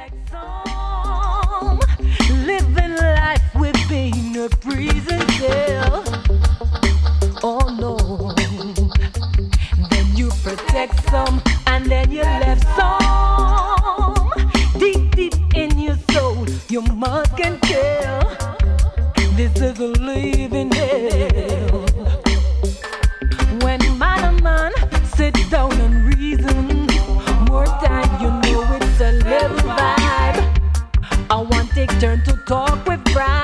Some living life within a prison cell. Oh no. Then you protect some and then you left some. Deep, deep in your soul, your mind can tell. This is a living hell. When man and man sit down and reason, more time you know it's a little vibe. I want take turn to talk with pride.